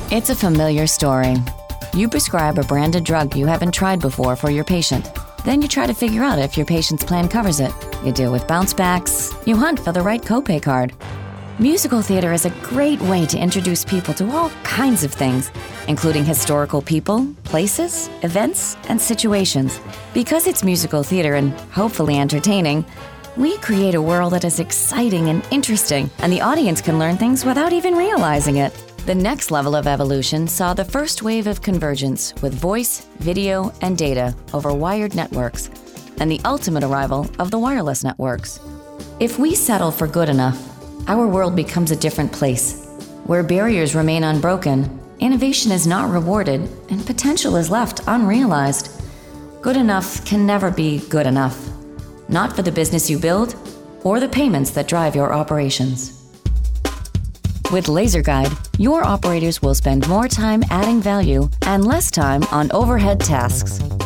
It's a familiar story. You prescribe a branded drug you haven't tried before for your patient. Then you try to figure out if your patient's plan covers it. You deal with bounce backs. You hunt for the right copay card. Musical theater is a great way to introduce people to all kinds of things, including historical people, places, events, and situations. Because it's musical theater and hopefully entertaining, we create a world that is exciting and interesting, and the audience can learn things without even realizing it. The next level of evolution saw the first wave of convergence with voice, video, and data over wired networks, and the ultimate arrival of the wireless networks. If we settle for good enough, our world becomes a different place. Where barriers remain unbroken, innovation is not rewarded, and potential is left unrealized. Good enough can never be good enough. Not for the business you build or the payments that drive your operations. With LaserGuide, your operators will spend more time adding value and less time on overhead tasks.